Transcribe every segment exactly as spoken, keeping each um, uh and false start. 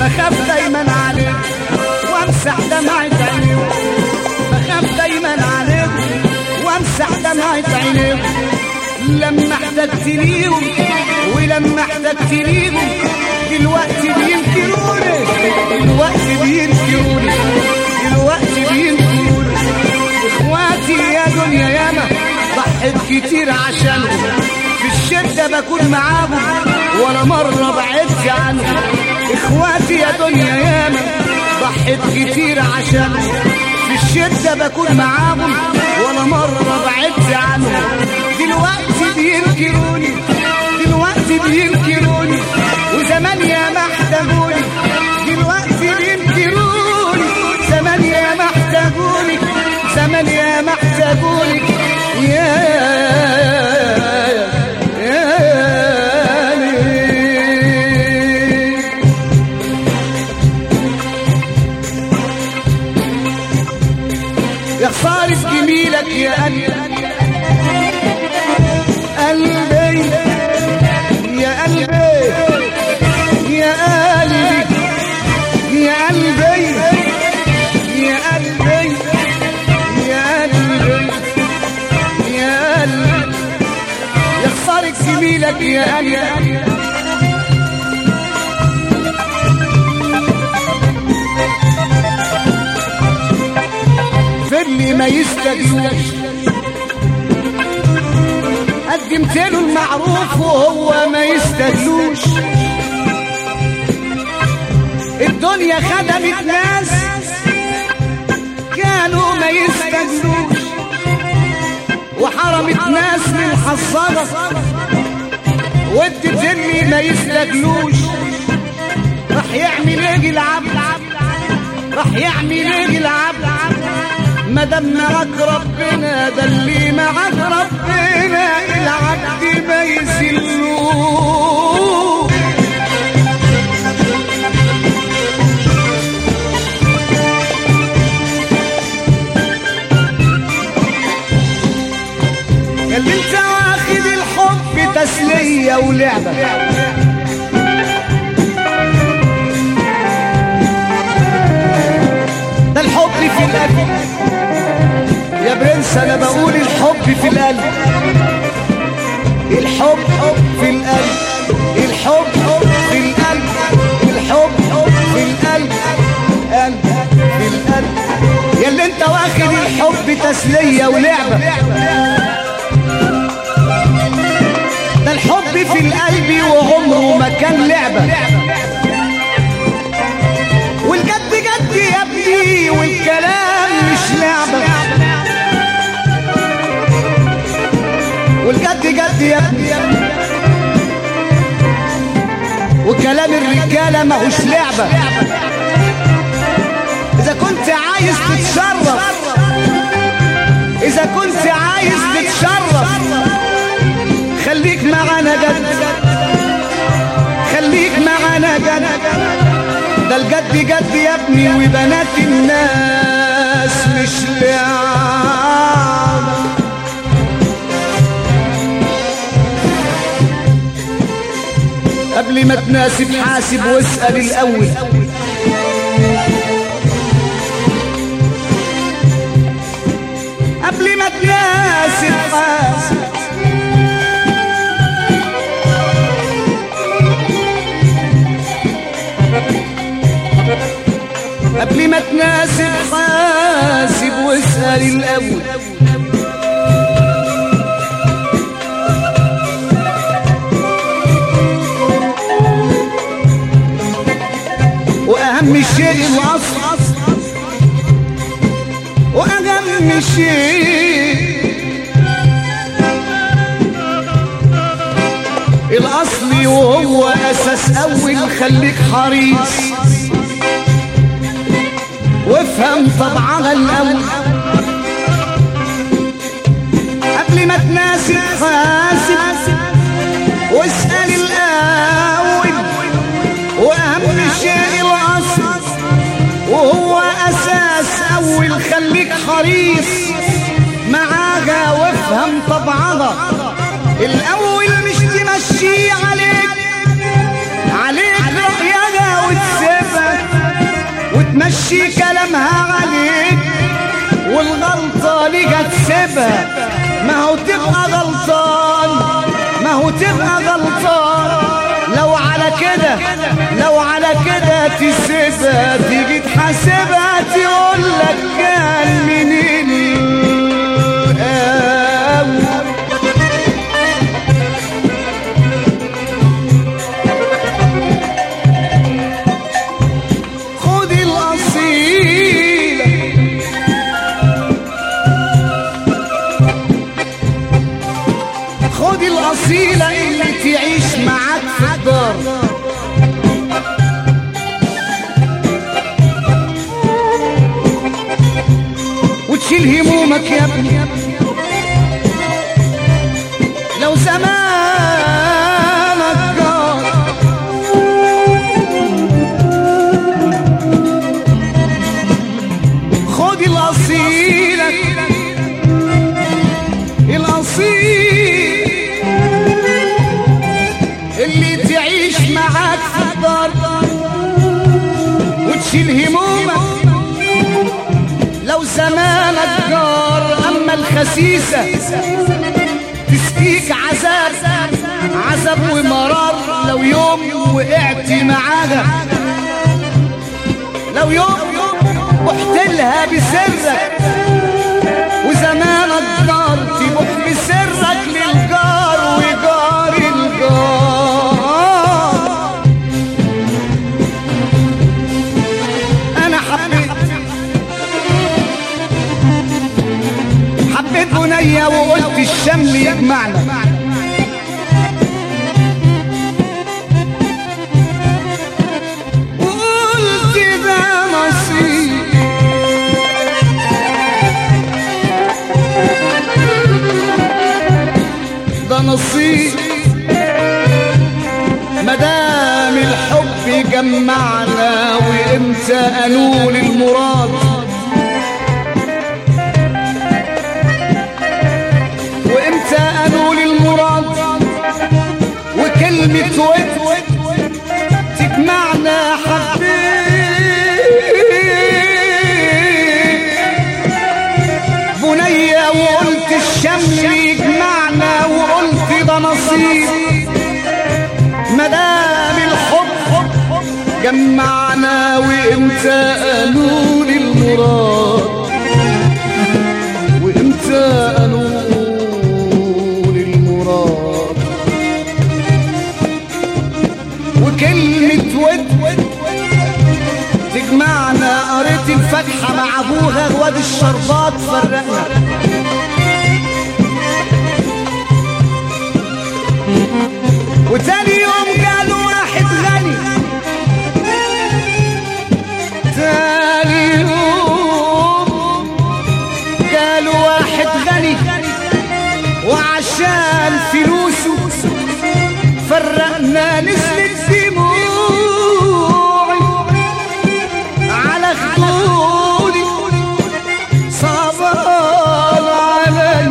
بخاف دايما عليك وامسح دمعة عينيك، بخاف دايما عليك وامسح دمعة عينيك. لما احتجت ليهم ولما احتجت ليهم دلوقتي بينكروني، دلوقتي بينكروني، دلوقتي بينكروني. اخواتي يا دنيا ياما ضحيت كتير عشانهم، في الشدة بكون معاهم ولا مرة بعدت عنهم. اخواتي يا دنيا ياما ضحيت كتير عشانهم، في الشدة بكون معاهم ولا مرة بعدت عنهم. دلوقتي بينكروني، دلوقتي بينكروني، وزمان يا ما احتاجوني. دلوقتي بينكروني، زمان يا ما احتاجوني، زمان يا ما احتاجوني. يا يا خسارة جميلك يا قلبي، قلبي يا قلبي يا قلبي يا قلبي يا قلبي يا قلبي يا قلبي يا خسارة جميلك يا قلبي. اللي ما يستجلوش قدمت له المعروف وهو ما يستجلوش. الدنيا خدمت ناس كانوا ما يستجلوش، وحرمت ناس من حصادة وادت اللي ما يستجلوش. راح يعمل ايه العبد، راح يعمل ايه العبد مادام معاك ربنا، ده اللي معاك ربنا العبد ما يسلوه. اللي انت واخد الحب تسلية ولعبة، ده الحب في القلب يا برنس، انا بقول الحب في القلب، الحب في القلب، الحب في القلب، الحب في القلب، قلب في القلب. يا اللي انت واخد الحب تسلية ولعبة، ده الحب في القلب وعمره ما كان لعبة. والجد جد يا ابني والكلام مش لعبة، والجد جد يا ابني وكلام الرجالة ماهوش لعبة. إذا كنت عايز تتشرف، إذا كنت عايز تتشرف خليك معانا جد، خليك معانا جد. ده الجد جد يا ابني وبنات الناس مش لعبة. قبل ما تناسب حاسب واسأل الأول، قبل ما تناسب حاسب، قبل ما تناسب حاسب واسأل الأول. وأهم شيء الأصل، وأهم شيء الأصل وهو أساس أول. خليك حريص وافهم طبعها الأول، قبل ما تناسب حاسب واسأل الأول. وأهم شيء الأصل وهو أساس أول. خليك حريص معاها وافهم طبعها الأول، مش تمشي عليك عليك رأيها وتسيبها وتمشي كلامها عليك والغلطة ليك تسيبها. ما هو تبقى غلطان ما هو تبقى غلطان لو على كده لو على كده تسيبها تيجي تحاسبها تقول لك كان منين الأول. خد الأصيلة خد الأصيلة اللي تعيش معاك في الدار وتشيل همومك يا ابني لو زمانك جار. خد الأصيلة الأصيل اللي تعيش معاك في الدار وتشيل همومك لو زمانك جار. أما الخسيسة تسقيك عذاب عذاب ومرار لو يوم وقعت معاها لو يوم بحت لها بسرك وزمانك جار تبح بسرك للجار وجار الجار. أنا حبيت حبيت بنية وقلت الشمل يجمعنا وقلت ده نصيب ده نصيب مدام الحب جمعنا وامتى انول المراد وامتى انول المراد وكلمة ود تجمعنا حبيت بنية وقلت الشمل يجمعنا وقلت ده نصيب مدام الحب جمعنا وامتى انول المراد وامتى انول المراد وكلمة ود تجمعنا. قريت الفاتحة مع ابوها غواد الشربات فرقنا وتاني يوم قالوا واحد غني تاني يوم قالوا واحد غني وعشان فلوسه فرقنا. نزلت دموعي على خدودي صعبان علي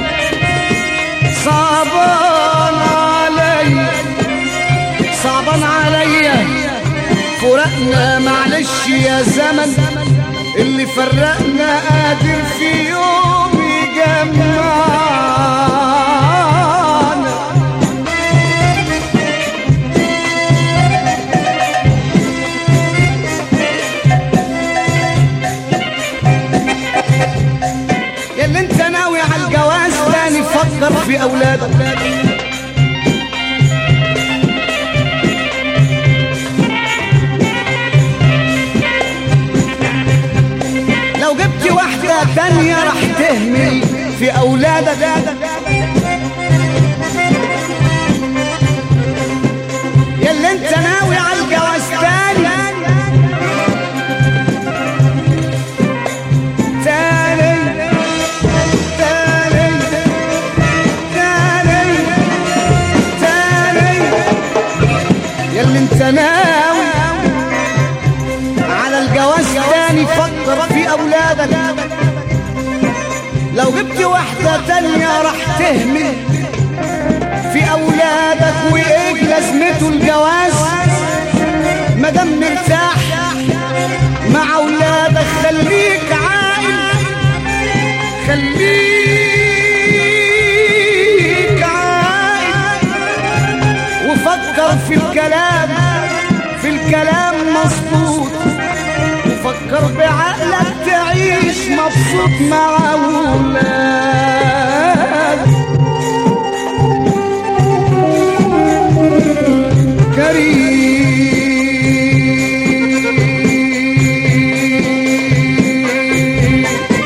صعبان علي صعبان علي فرقنا. معلش يا زمن اللي فرقنا قادر في يوم يجمعنا. يا اللي انت ناوي على الجواز تاني فكر في اولادك لو جبت واحدة تانية راح تهمل في أولادك. يا اللي انت ناوي على الجواز تاني تاني تاني تاني تاني يا اللي انت ناوي على الجواز تاني فكر في أولادك. لو جبت واحدة تانية راح تهمل في أولادك. وإيه لازمته الجواز مادام مرتاح مع اولادك خليك عاقل، خليك عاقل وفكر في الكلام، في الكلام مظبوط، وفكر بعقلك تعيش مبسوط مع اولادك. كريم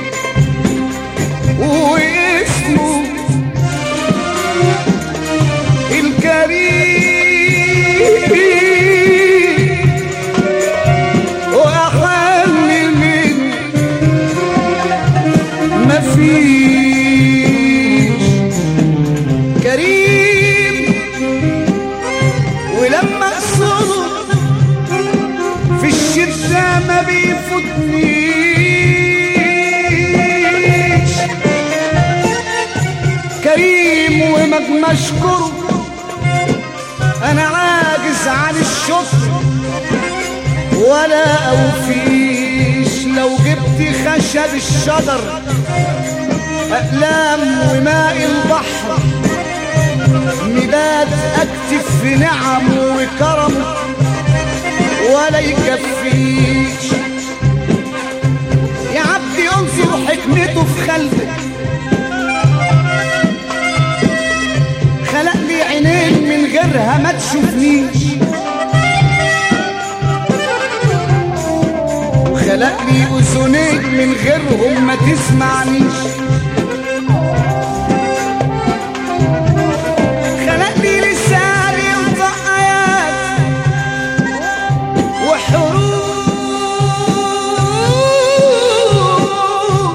واسمه الكريم وأحل من مفيش. كريم ولما اقصده في الشدة ما بيفوتنيش. كريم وما اشكره انا عاجز عن الشكر ولا اوفيش. لو جبت خشب الشجر اقلام وماء البحر مداد اكتف في نعم وكرم ولا يكفيش. يا عبدي انظر حكمته في خلقك، خلق لي عينين من غيرها ما تشوفنيش، وخلق لي اذنين من غيرهم ما تسمعنيش، خلق لي لسان ينطق آيات وحروف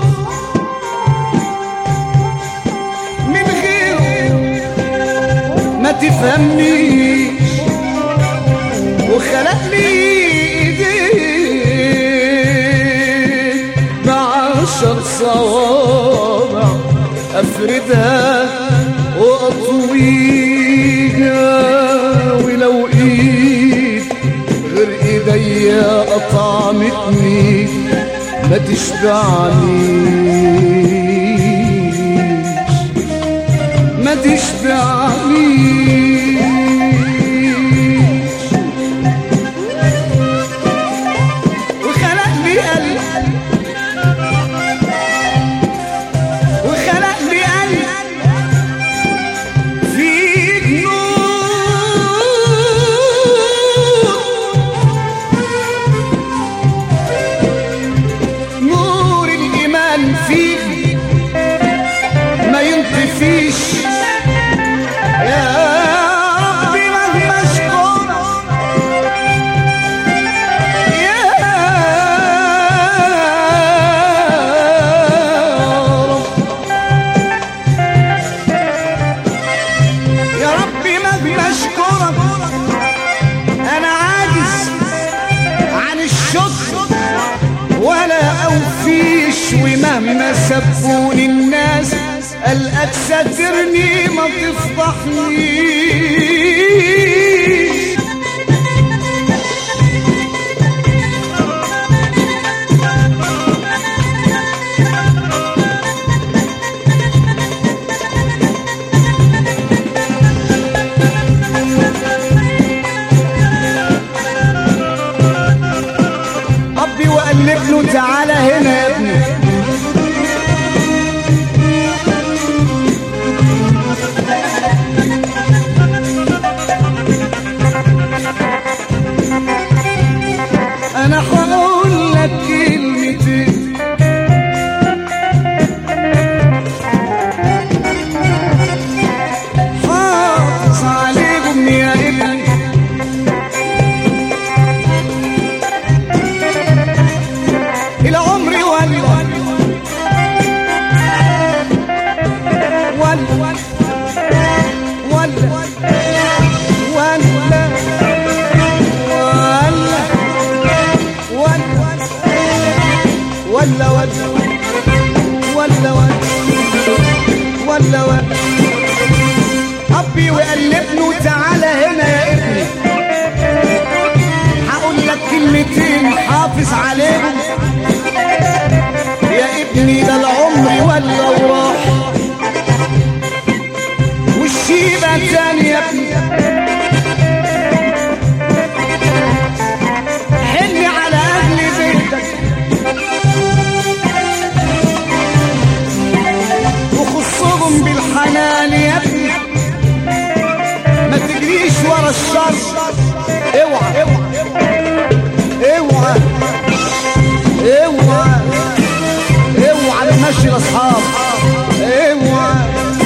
من غيره ما تفهمنيش، وخلق لي ايدين بعشر صوابع افردها واطويها، ولو ايد غير ايديا اطعمتني ما تشبعنيش، ما تشبعنيش. وخلق لي قلب، وخلق لي قلب فيه نور، نور الإيمان فيه ما ينطفيش. يا ربي مهما اشكرك يا رب، يا ربي مهما اشكرك انا عاجز عن الشكر ولا اوفيش. ومهما سبوني الناس قلقك سترني ما تفضحنيش. ربي وقلب له تعالى هنا يا ابني، انا هقول لك كلمتين حافظ عليهم يا ابني. العمر ولا ولا ولا ولا ولا ولا ولا ولا أبي وقلبني تعالى هنا يا ابني، هقول لك كلمتين حافظ على تقولش لاصحاب اوعى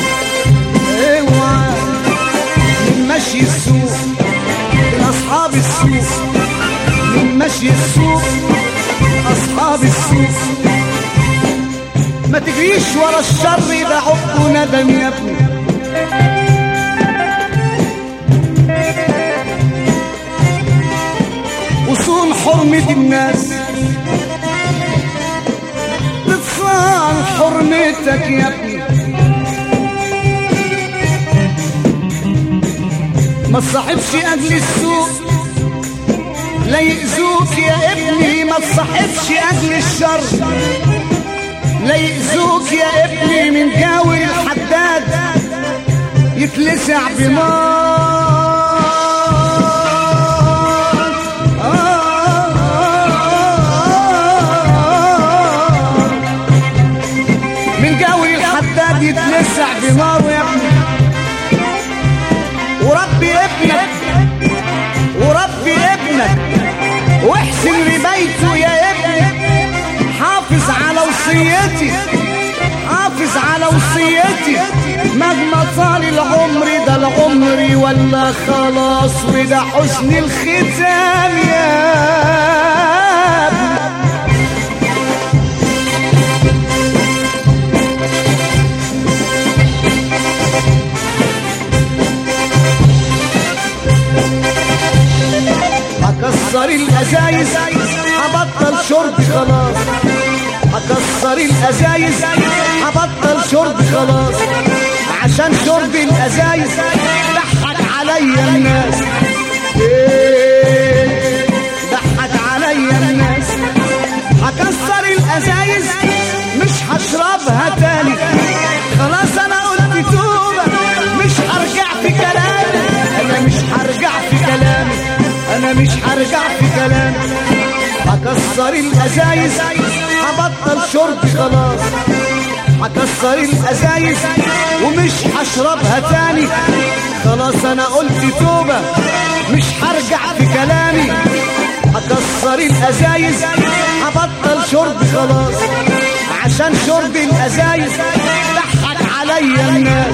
اوعى من مشي السوق لاصحاب السوق من مشي السوق اصحاب السوق ما تجريش ورا الشر ده عقب وندم يا ابني وصون حرمة الناس تصان حرمتك يا ابني ما تصاحبش اجل السوق لا يأذوك يا ابني ما تصاحبش اجل الشر لا يأذوك يا ابني من جاوي الحداد يتلسع بنار من جاوي الحداد يتلسع بنار يا ابني وربي ابنك وربي ابنك واحسن لبيته يا ابني حافظ على وصيتي حافظ على وصيتي مهما طال العمر ده العمر ولا خلاص وده حسن الختام يا ابني هكسر الازايز هبطل شرب خلاص هكسر الازايز هبطل شرب خلاص عشان شرب الازايز ضحك عليا الناس ايه ضحك عليا الناس هكسر الازايز مش هشربها تاني خلاص انا قلت توبه مش هرجع في كلامي انا مش هرجع في كلامي انا مش هرجع في كلامي هكسر الازايز هبطل شرب خلاص هكسر الازايز ومش هشربها تاني خلاص انا قلت توبه مش هرجع في كلامي هكسر الازايز هبطل شرب خلاص عشان شرب الازايز ضحك عليا الناس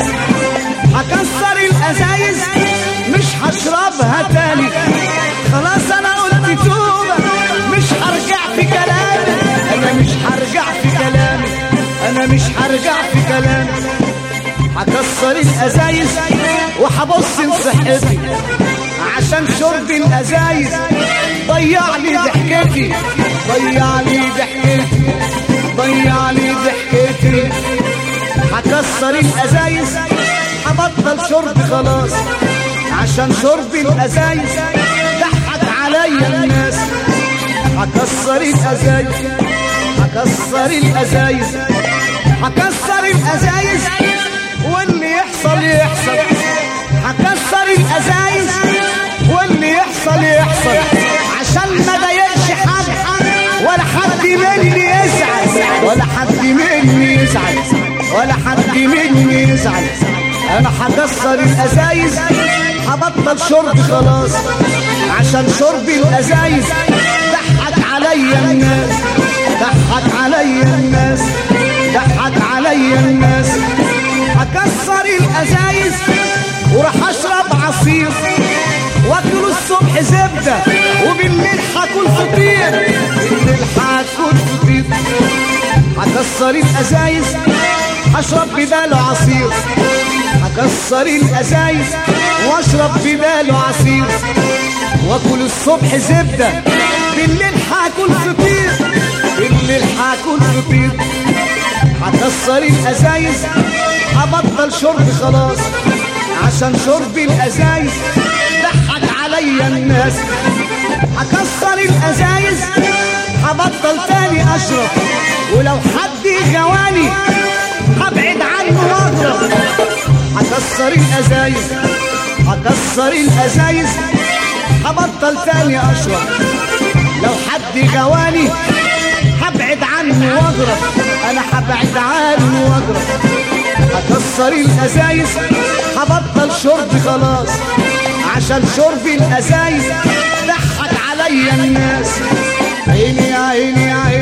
هكسر الازايز مش هشربها تاني خلاص انا قلت توبه مش هرجع في كلامي انا مش هرجع في كلامي انا مش هرجع في كلامي هكسر الازايز وهبص لصحتي عشان شرب الازايز ضيع لي ضحكتي ضيع لي ضحكتي ضيع لي ضحكتي هكسر الازايز هبطل شرب خلاص عشان شرب الازايز ضحك عليا الناس هكسر الازايز هكسر الازايز هكسر الازايز واللي يحصل يحصل هكسر الازايز واللي يحصل يحصل عشان ما ضايقش حد ولا حد مني يزعل ولا حد مني يزعل ولا حد مني يزعل انا هكسر الازايز هبطل شرب خلاص عشان شرب الازايز ضحك عليا الناس ضحك عليا الناس ضحك عليا الناس هكسر الازايز وراح اشرب عصير واكل الصبح زبده وبالليل هاكل فطير بالليل هاكل فطير هكسر الازايز هشرب بداله عصير هكسر الازايز واشرب بداله عصير واكل الصبح زبده بالليل هاكل فطير بالليل هاكل فطير هكسر الازايز هبطل شرب خلاص عشان شرب الازايز ضحك عليا الناس هكسر الازايز هبطل تاني اشرب ولو حد غواني هبعد عنه واضرب هكسر الازايز هكسر الازايز هبطل تاني اشرب لو حد غواني هبعد عنه واضرب انا هبعد عنه واضرب هكسر الازايز هبطل شرب خلاص عشان شرب الازايز ضحك عليا الناس عيني يا عيني يا عيني